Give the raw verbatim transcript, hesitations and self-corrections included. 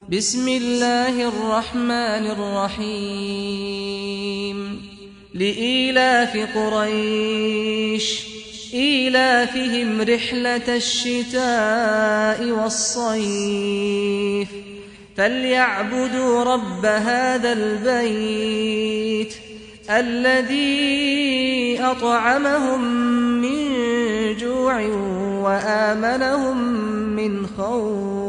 بسم الله الرحمن الرحيم لإيلاف قريش إيلافهم رحلة الشتاء والصيف فليعبدوا رب هذا البيت الذي أطعمهم من جوع وآمنهم من خوف.